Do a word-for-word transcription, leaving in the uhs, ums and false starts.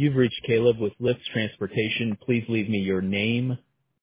You've reached Caleb with Lyft Transportation. Please leave me your name,